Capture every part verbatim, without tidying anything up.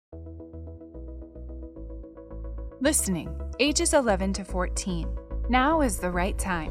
Listening, ages eleven to fourteen. Now is the right time.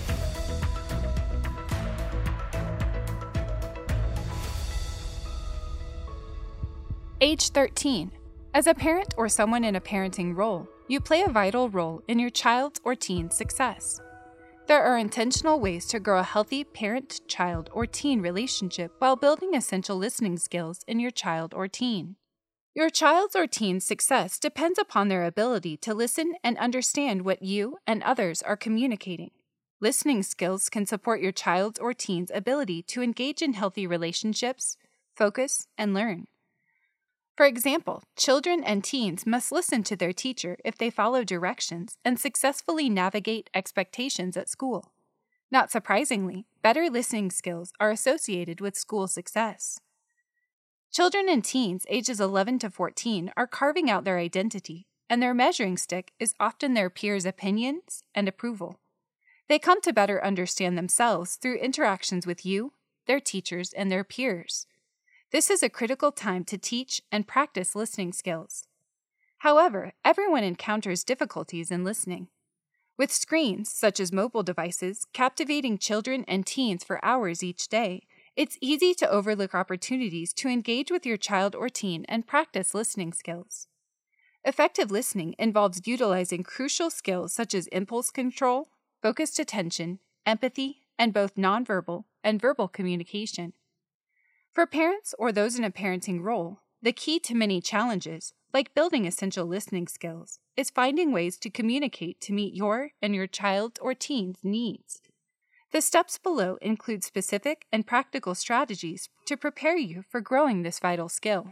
Age thirteen. As a parent or someone in a parenting role, you play a vital role in your child's or teen's success. There are intentional ways to grow a healthy parent-child or teen relationship while building essential listening skills in your child or teen. Your child's or teen's success depends upon their ability to listen and understand what you and others are communicating. Listening skills can support your child's or teen's ability to engage in healthy relationships, focus, and learn. For example, children and teens must listen to their teacher if they follow directions and successfully navigate expectations at school. Not surprisingly, better listening skills are associated with school success. Children and teens ages eleven to fourteen are carving out their identity, and their measuring stick is often their peers' opinions and approval. They come to better understand themselves through interactions with you, their teachers, and their peers. This is a critical time to teach and practice listening skills. However, everyone encounters difficulties in listening. With screens, such as mobile devices, captivating children and teens for hours each day, it's easy to overlook opportunities to engage with your child or teen and practice listening skills. Effective listening involves utilizing crucial skills such as impulse control, focused attention, empathy, and both nonverbal and verbal communication. For parents or those in a parenting role, the key to many challenges, like building essential listening skills, is finding ways to communicate to meet your and your child's or teen's needs. The steps below include specific and practical strategies to prepare you for growing this vital skill.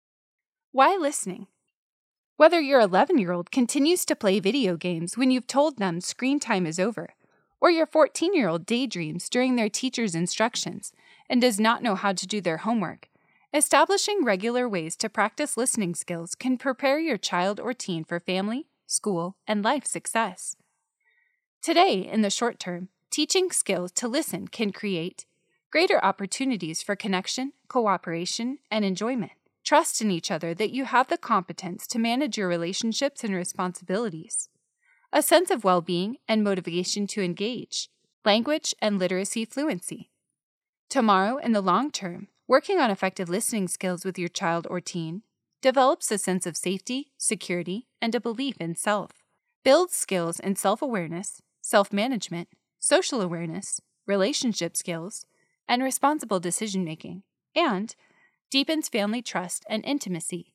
Why listening? Whether your eleven-year-old continues to play video games when you've told them screen time is over, or your fourteen-year-old daydreams during their teacher's instructions and does not know how to do their homework, establishing regular ways to practice listening skills can prepare your child or teen for family, school, and life success. Today, in the short term, teaching skills to listen can create greater opportunities for connection, cooperation, and enjoyment. Trust in each other that you have the competence to manage your relationships and responsibilities. A sense of well-being and motivation to engage. Language and literacy fluency. Tomorrow, in the long term, working on effective listening skills with your child or teen develops a sense of safety, security, and a belief in self. Builds skills in self-awareness, self-management, social awareness, relationship skills, and responsible decision-making, and deepens family trust and intimacy.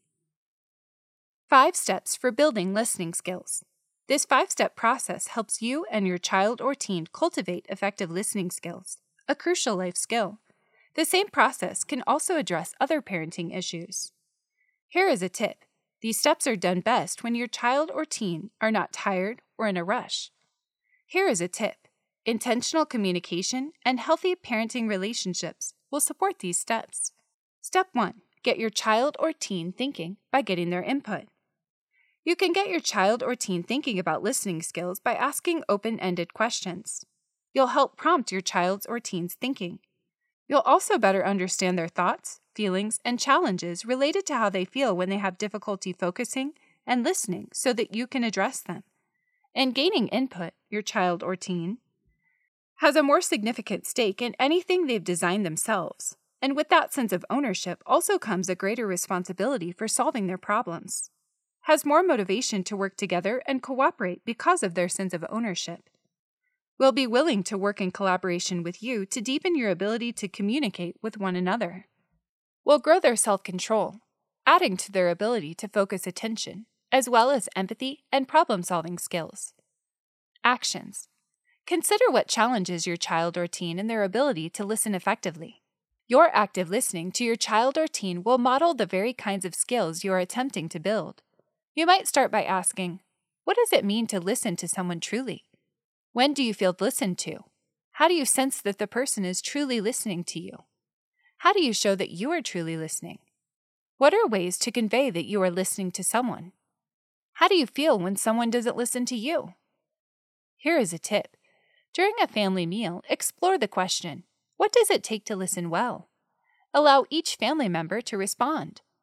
Five steps for building listening skills. This five-step process helps you and your child or teen cultivate effective listening skills, a crucial life skill. The same process can also address other parenting issues. Here is a tip. These steps are done best when your child or teen are not tired or in a rush. Here is a tip. Intentional communication and healthy parenting relationships will support these steps. Step one. Get your child or teen thinking by getting their input. You can get your child or teen thinking about listening skills by asking open-ended questions. You'll help prompt your child's or teen's thinking. You'll also better understand their thoughts, feelings, and challenges related to how they feel when they have difficulty focusing and listening so that you can address them. In gaining input, your child or teen has a more significant stake in anything they've designed themselves, and with that sense of ownership also comes a greater responsibility for solving their problems. Has more motivation to work together and cooperate because of their sense of ownership. Will be willing to work in collaboration with you to deepen your ability to communicate with one another. Will grow their self-control, adding to their ability to focus attention, as well as empathy and problem-solving skills. Actions. Consider what challenges your child or teen in their ability to listen effectively. Your active listening to your child or teen will model the very kinds of skills you are attempting to build. You might start by asking, what does it mean to listen to someone truly? When do you feel listened to? How do you sense that the person is truly listening to you? How do you show that you are truly listening? What are ways to convey that you are listening to someone? How do you feel when someone doesn't listen to you? Here is a tip. During a family meal, explore the question, what does it take to listen well? Allow each family member to respond.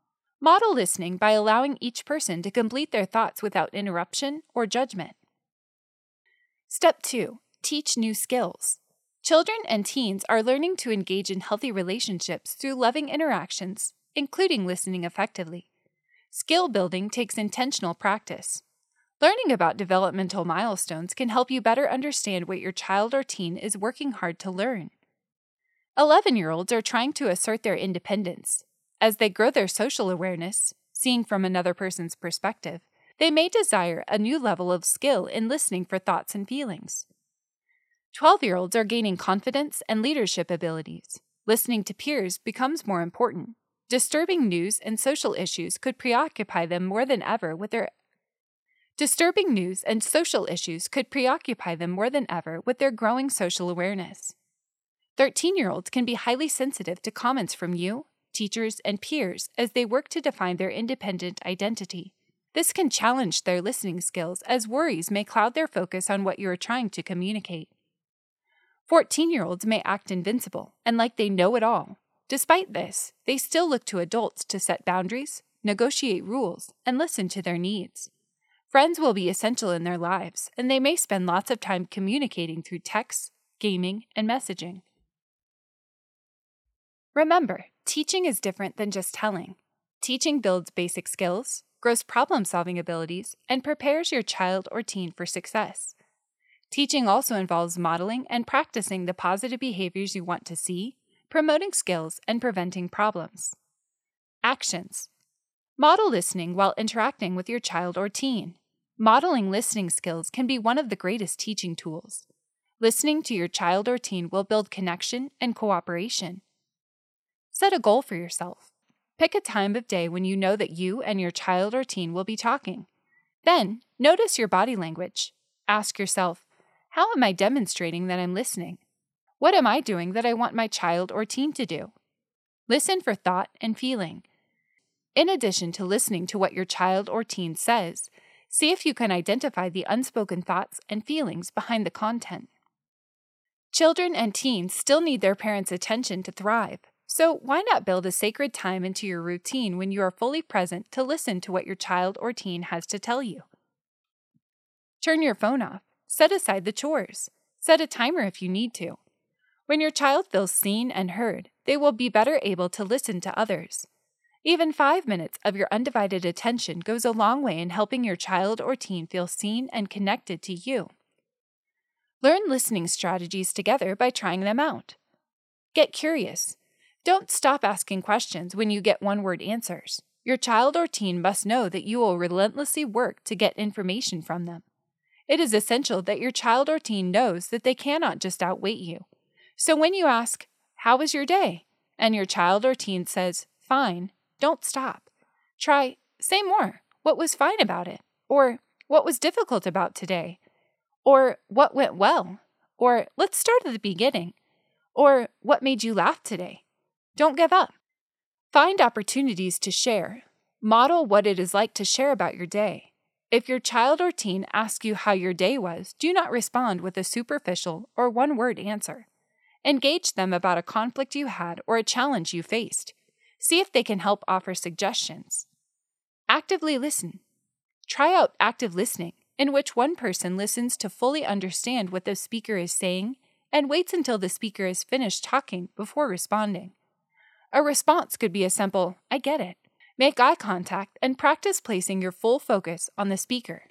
Model listening by allowing each person to complete their thoughts without interruption or judgment. Step two. Teach new skills. Children and teens are learning to engage in healthy relationships through loving interactions, including listening effectively. Skill building takes intentional practice. Learning about developmental milestones can help you better understand what your child or teen is working hard to learn. eleven-year-olds are trying to assert their independence. As they grow their social awareness, seeing from another person's perspective, they may desire a new level of skill in listening for thoughts and feelings. twelve-year-olds are gaining confidence and leadership abilities. Listening to peers becomes more important. Disturbing news and social issues could preoccupy them more than ever with their Disturbing news and social issues could preoccupy them more than ever with their growing social awareness. thirteen-year-olds can be highly sensitive to comments from you, teachers, and peers as they work to define their independent identity. This can challenge their listening skills as worries may cloud their focus on what you are trying to communicate. fourteen-year-olds may act invincible and like they know it all. Despite this, they still look to adults to set boundaries, negotiate rules, and listen to their needs. Friends will be essential in their lives, and they may spend lots of time communicating through texts, gaming, and messaging. Remember, teaching is different than just telling. Teaching builds basic skills, grows problem-solving abilities, and prepares your child or teen for success. Teaching also involves modeling and practicing the positive behaviors you want to see, promoting skills, and preventing problems. Actions. Model listening while interacting with your child or teen. Modeling listening skills can be one of the greatest teaching tools. Listening to your child or teen will build connection and cooperation. Set a goal for yourself. Pick a time of day when you know that you and your child or teen will be talking. Then, notice your body language. Ask yourself, how am I demonstrating that I'm listening? What am I doing that I want my child or teen to do? Listen for thought and feeling. In addition to listening to what your child or teen says, see if you can identify the unspoken thoughts and feelings behind the content. Children and teens still need their parents' attention to thrive, so why not build a sacred time into your routine when you are fully present to listen to what your child or teen has to tell you? Turn your phone off. Set aside the chores. Set a timer if you need to. When your child feels seen and heard, they will be better able to listen to others. Even five minutes of your undivided attention goes a long way in helping your child or teen feel seen and connected to you. Learn listening strategies together by trying them out. Get curious. Don't stop asking questions when you get one-word answers. Your child or teen must know that you will relentlessly work to get information from them. It is essential that your child or teen knows that they cannot just outwait you. So when you ask, "How was your day?" and your child or teen says, "Fine," don't stop. Try, "Say more. What was fine about it?" Or, "What was difficult about today?" Or, "What went well?" Or, "Let's start at the beginning." Or, "What made you laugh today?" Don't give up. Find opportunities to share. Model what it is like to share about your day. If your child or teen asks you how your day was, do not respond with a superficial or one-word answer. Engage them about a conflict you had or a challenge you faced. See if they can help offer suggestions. Actively listen. Try out active listening, in which one person listens to fully understand what the speaker is saying and waits until the speaker is finished talking before responding. A response could be a simple, "I get it." Make eye contact and practice placing your full focus on the speaker.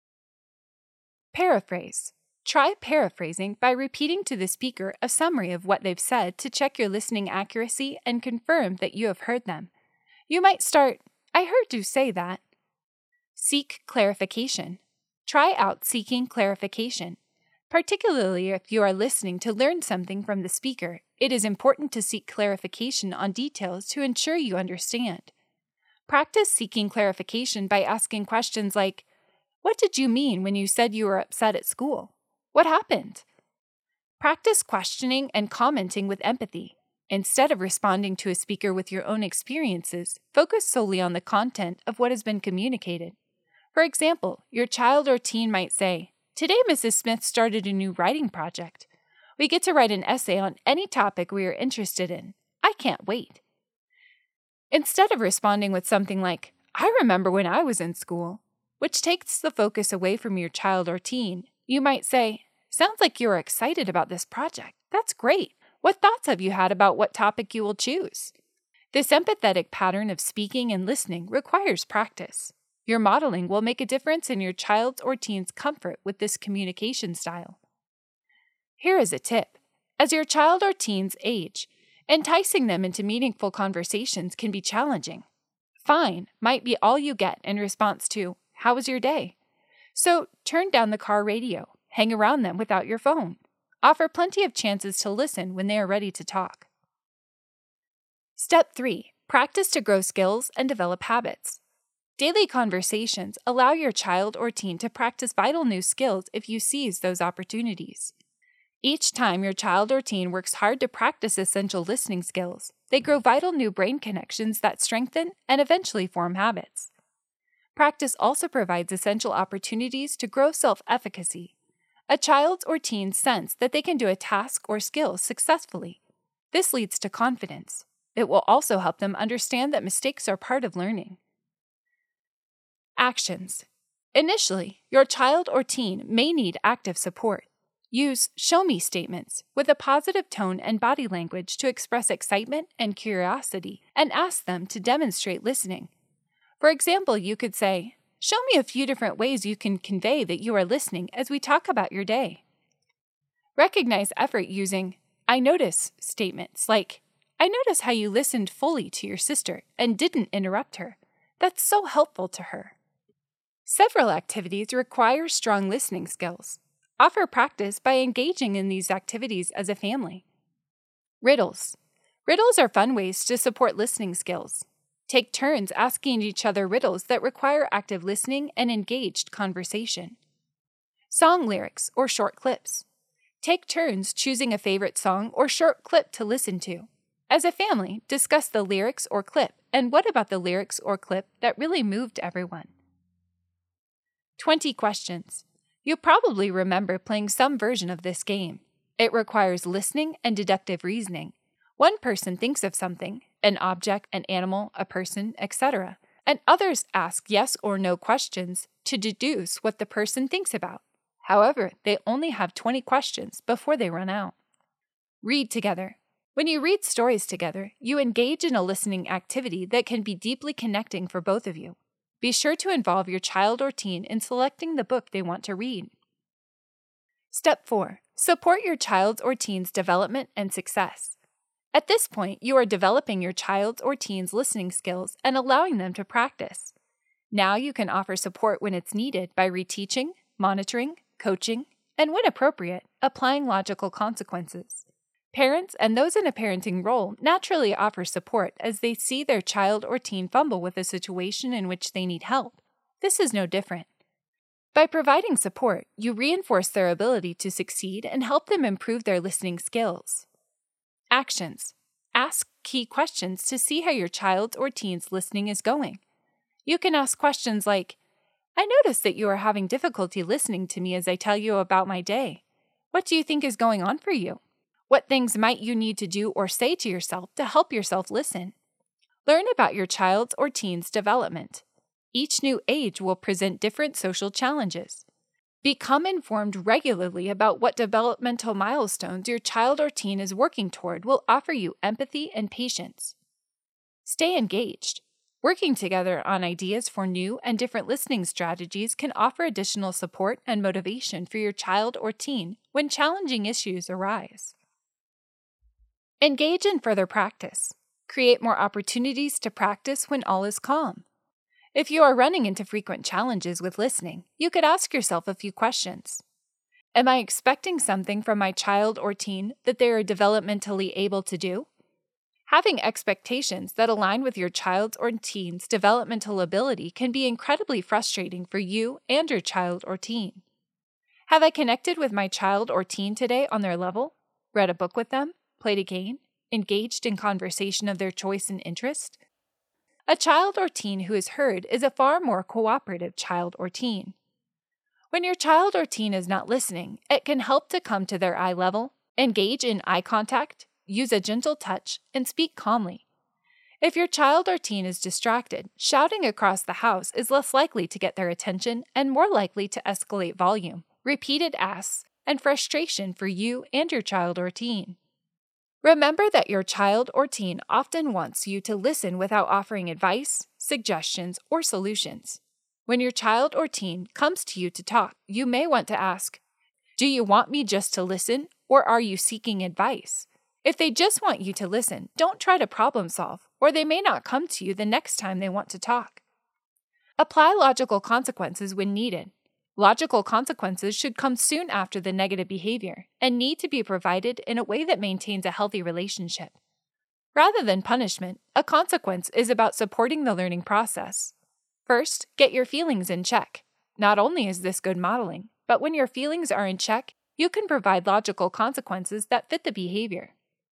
Paraphrase. Try paraphrasing by repeating to the speaker a summary of what they've said to check your listening accuracy and confirm that you have heard them. You might start, "I heard you say that." Seek clarification. Try out seeking clarification. Particularly if you are listening to learn something from the speaker, it is important to seek clarification on details to ensure you understand. Practice seeking clarification by asking questions like, "What did you mean when you said you were upset at school? What happened?" Practice questioning and commenting with empathy. Instead of responding to a speaker with your own experiences, focus solely on the content of what has been communicated. For example, your child or teen might say, "Today Missus Smith started a new writing project. We get to write an essay on any topic we are interested in. I can't wait." Instead of responding with something like, "I remember when I was in school," which takes the focus away from your child or teen, you might say, "Sounds like you are excited about this project. That's great. What thoughts have you had about what topic you will choose?" This empathetic pattern of speaking and listening requires practice. Your modeling will make a difference in your child's or teen's comfort with this communication style. Here is a tip. As your child or teen's age, enticing them into meaningful conversations can be challenging. "Fine" might be all you get in response to, "How was your day?" So turn down the car radio, hang around them without your phone. Offer plenty of chances to listen when they are ready to talk. Step three. Practice to grow skills and develop habits. Daily conversations allow your child or teen to practice vital new skills if you seize those opportunities. Each time your child or teen works hard to practice essential listening skills, they grow vital new brain connections that strengthen and eventually form habits. Practice also provides essential opportunities to grow self-efficacy. A child's or teen's sense that they can do a task or skill successfully. This leads to confidence. It will also help them understand that mistakes are part of learning. Actions. Initially, your child or teen may need active support. Use "show me" statements with a positive tone and body language to express excitement and curiosity and ask them to demonstrate listening. For example, you could say, "Show me a few different ways you can convey that you are listening as we talk about your day." Recognize effort using "I notice" statements like, "I notice how you listened fully to your sister and didn't interrupt her. That's so helpful to her." Several activities require strong listening skills. Offer practice by engaging in these activities as a family. Riddles. Riddles are fun ways to support listening skills. Take turns asking each other riddles that require active listening and engaged conversation. Song lyrics or short clips. Take turns choosing a favorite song or short clip to listen to. As a family, discuss the lyrics or clip and what about the lyrics or clip that really moved everyone. twenty questions. You probably remember playing some version of this game. It requires listening and deductive reasoning. One person thinks of something, an object, an animal, a person, et cetera, and others ask yes or no questions to deduce what the person thinks about. However, they only have twenty questions before they run out. Read together. When you read stories together, you engage in a listening activity that can be deeply connecting for both of you. Be sure to involve your child or teen in selecting the book they want to read. Step four. Support your child's or teen's development and success. At this point, you are developing your child's or teen's listening skills and allowing them to practice. Now you can offer support when it's needed by reteaching, monitoring, coaching, and when appropriate, applying logical consequences. Parents and those in a parenting role naturally offer support as they see their child or teen fumble with a situation in which they need help. This is no different. By providing support, you reinforce their ability to succeed and help them improve their listening skills. Actions. Ask key questions to see how your child's or teen's listening is going. You can ask questions like, "I notice that you are having difficulty listening to me as I tell you about my day. What do you think is going on for you? What things might you need to do or say to yourself to help yourself listen?" Learn about your child's or teen's development. Each new age will present different social challenges. Become informed regularly about what developmental milestones your child or teen is working toward will offer you empathy and patience. Stay engaged. Working together on ideas for new and different listening strategies can offer additional support and motivation for your child or teen when challenging issues arise. Engage in further practice. Create more opportunities to practice when all is calm. If you are running into frequent challenges with listening, you could ask yourself a few questions. Am I expecting something from my child or teen that they are developmentally able to do? Having expectations that align with your child's or teen's developmental ability can be incredibly frustrating for you and your child or teen. Have I connected with my child or teen today on their level? Read a book with them? Played a game? Engaged in conversation of their choice and interest? A child or teen who is heard is a far more cooperative child or teen. When your child or teen is not listening, it can help to come to their eye level, engage in eye contact, use a gentle touch, and speak calmly. If your child or teen is distracted, shouting across the house is less likely to get their attention and more likely to escalate volume, repeated asks, and frustration for you and your child or teen. Remember that your child or teen often wants you to listen without offering advice, suggestions, or solutions. When your child or teen comes to you to talk, you may want to ask, "Do you want me just to listen, or are you seeking advice?" If they just want you to listen, don't try to problem solve, or they may not come to you the next time they want to talk. Apply logical consequences when needed. Logical consequences should come soon after the negative behavior and need to be provided in a way that maintains a healthy relationship. Rather than punishment, a consequence is about supporting the learning process. First, get your feelings in check. Not only is this good modeling, but when your feelings are in check, you can provide logical consequences that fit the behavior.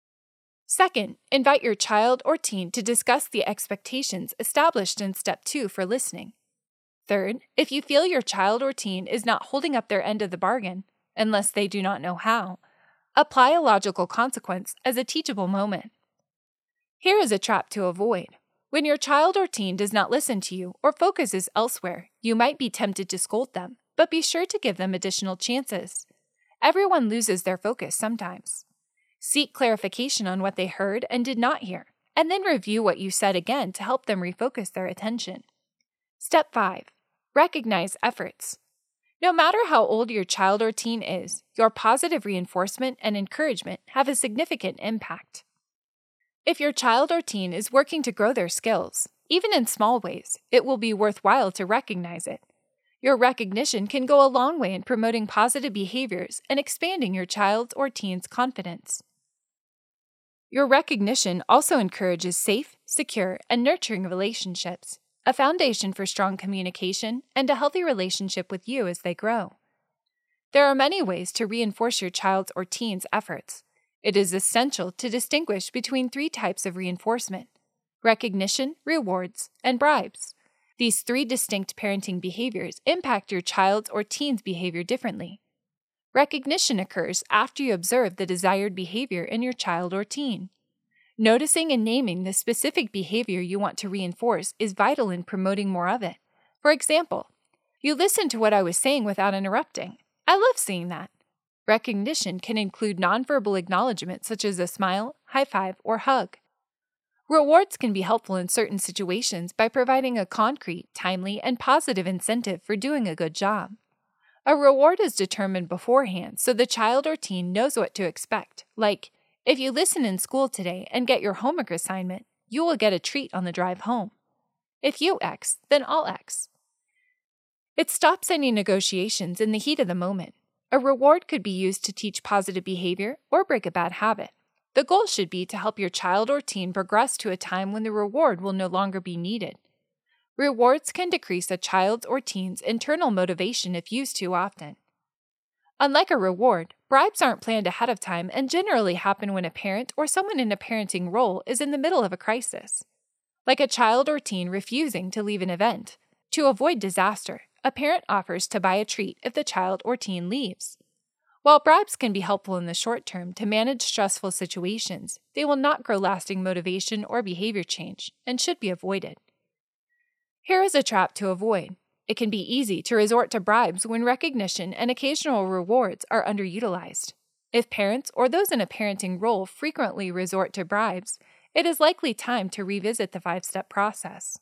Second, invite your child or teen to discuss the expectations established in Step two for listening. Third, if you feel your child or teen is not holding up their end of the bargain, unless they do not know how, apply a logical consequence as a teachable moment. Here is a trap to avoid. When your child or teen does not listen to you or focuses elsewhere, you might be tempted to scold them, but be sure to give them additional chances. Everyone loses their focus sometimes. Seek clarification on what they heard and did not hear, and then review what you said again to help them refocus their attention. Step five. Recognize efforts. No matter how old your child or teen is, your positive reinforcement and encouragement have a significant impact. If your child or teen is working to grow their skills, even in small ways, it will be worthwhile to recognize it. Your recognition can go a long way in promoting positive behaviors and expanding your child's or teen's confidence. Your recognition also encourages safe, secure, and nurturing relationships, a foundation for strong communication and a healthy relationship with you as they grow. There are many ways to reinforce your child's or teen's efforts. It is essential to distinguish between three types of reinforcement: recognition, rewards, and bribes. These three distinct parenting behaviors impact your child's or teen's behavior differently. Recognition occurs after you observe the desired behavior in your child or teen. Noticing and naming the specific behavior you want to reinforce is vital in promoting more of it. For example, you listened to what I was saying without interrupting. I love seeing that. Recognition can include nonverbal acknowledgement such as a smile, high five, or hug. Rewards can be helpful in certain situations by providing a concrete, timely, and positive incentive for doing a good job. A reward is determined beforehand so the child or teen knows what to expect, like, if you listen in school today and get your homework assignment, you will get a treat on the drive home. If you X, then I'll X. It stops any negotiations in the heat of the moment. A reward could be used to teach positive behavior or break a bad habit. The goal should be to help your child or teen progress to a time when the reward will no longer be needed. Rewards can decrease a child's or teen's internal motivation if used too often. Unlike a reward, bribes aren't planned ahead of time and generally happen when a parent or someone in a parenting role is in the middle of a crisis. Like a child or teen refusing to leave an event. To avoid disaster, a parent offers to buy a treat if the child or teen leaves. While bribes can be helpful in the short term to manage stressful situations, they will not grow lasting motivation or behavior change and should be avoided. Here is a trap to avoid. It can be easy to resort to bribes when recognition and occasional rewards are underutilized. If parents or those in a parenting role frequently resort to bribes, it is likely time to revisit the five-step process.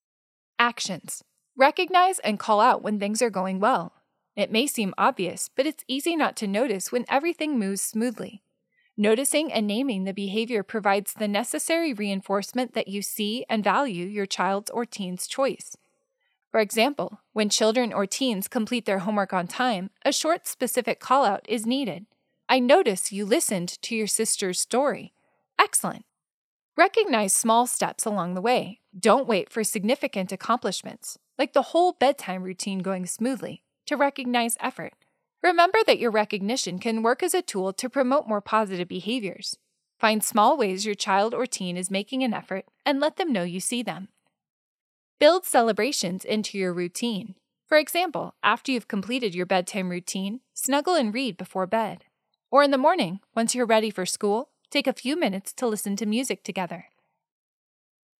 Actions. Recognize and call out when things are going well. It may seem obvious, but it's easy not to notice when everything moves smoothly. Noticing and naming the behavior provides the necessary reinforcement that you see and value your child's or teen's choice. For example, when children or teens complete their homework on time, a short specific call-out is needed. I notice you listened to your sister's story. Excellent. Recognize small steps along the way. Don't wait for significant accomplishments, like the whole bedtime routine going smoothly, to recognize effort. Remember that your recognition can work as a tool to promote more positive behaviors. Find small ways your child or teen is making an effort and let them know you see them. Build celebrations into your routine. For example, after you've completed your bedtime routine, snuggle and read before bed. Or in the morning, once you're ready for school, take a few minutes to listen to music together.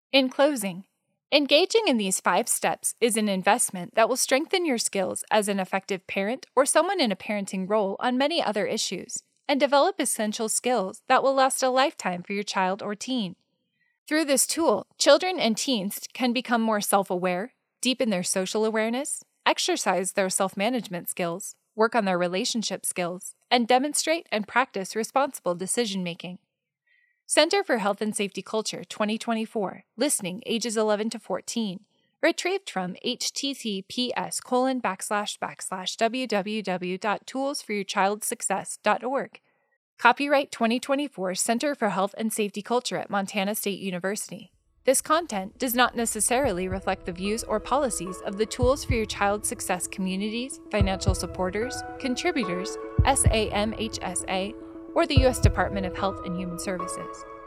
In closing, engaging in these five steps is an investment that will strengthen your skills as an effective parent or someone in a parenting role on many other issues, and develop essential skills that will last a lifetime for your child or teen. Through this tool, children and teens can become more self-aware, deepen their social awareness, exercise their self-management skills, work on their relationship skills, and demonstrate and practice responsible decision-making. Center for Health and Safety Culture twenty twenty-four, listening ages eleven to fourteen, retrieved from https colon backslash backslash www.toolsforyourchildsuccess.org. Copyright twenty twenty-four Center for Health and Safety Culture at Montana State University. This content does not necessarily reflect the views or policies of the Tools for Your Child Success communities, financial supporters, contributors, S A M H S A, or the U S Department of Health and Human Services.